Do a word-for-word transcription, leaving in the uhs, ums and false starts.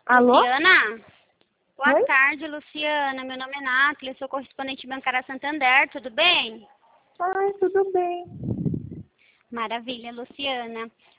Alô? Luciana? Boa Oi? tarde, Luciana. Meu nome é Nátia, eu sou correspondente bancária Santander, tudo bem? Ai, tudo bem. Maravilha, Luciana.